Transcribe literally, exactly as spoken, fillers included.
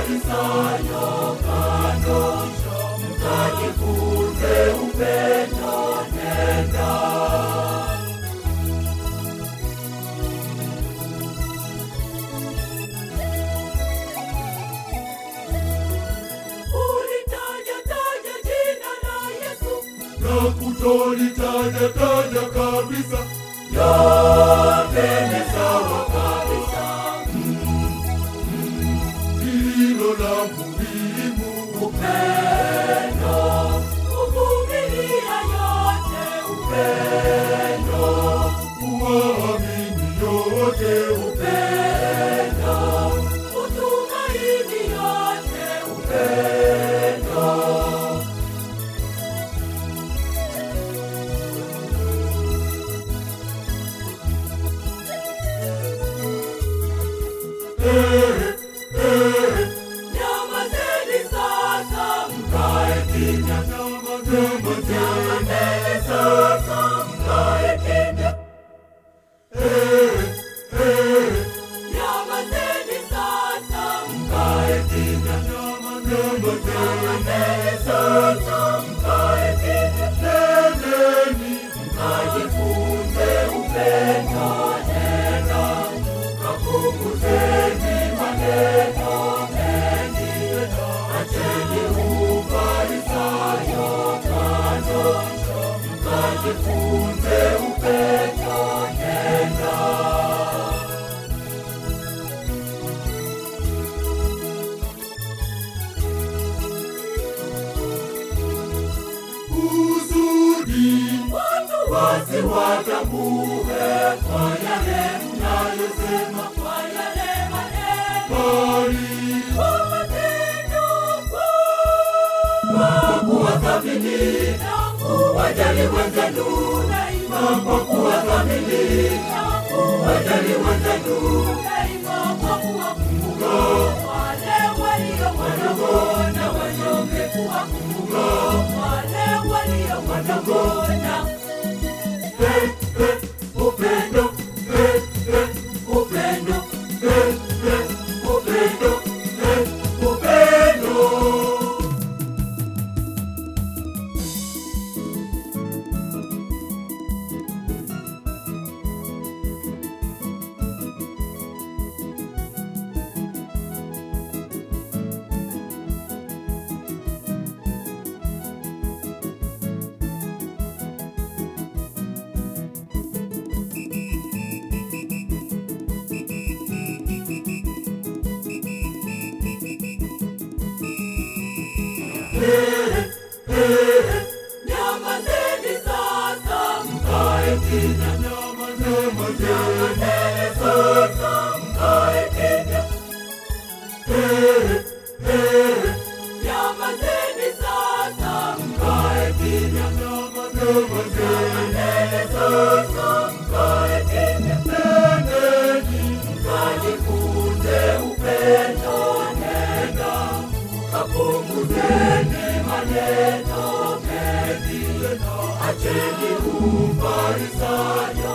Ufarisayo kando, mkajifunze upendo, nenda. Ulitaja taja jina la Yesu, na kutolitaja taja kabisa, yote ni sawa kabisa. Hilo la muhimu upendo, kuvumilia yote upendo, kuamini yote upendo, kutumaini yote upendo. Eh, eh, nyamazeni sasa mkae kimya, nyamazeni sasa mkae kimya. Eh, eh, nyamazeni sasa mkae kimya, nyamazeni sasa mkae kimya. Nendeni mkajifunze upendo, nenda kapunguzeni maneno mengi, acheni ufarisayo kando, mkajifunze upendo, nenda. Kusudi watu wasiwatambue kwa yale mnayosema, kwa yale maneno, bali kwa matendo, kwa kuwathamini na kuwajali wenzenu daima, kwa kuwathamini na kuwajali wenzenu daima, kwa kuwakumbuka wale walio wadogo na wanyonge, kuwakumbuka wale walio wadogo na eh, eh, upendo, eh, eh, upendo, eh, eh, upendo, eh, upendo. Eh, eh, nyamazeni sasa mkae kimya, nyamazeni sasa mkae kimya. Eh, eh, nyamazeni sasa mkae kimya, nyamazeni sasa mkae kimya. Nendeni mkajifunze upendo, nenda kapunguzeni maneno mengi, acheni ufarisayo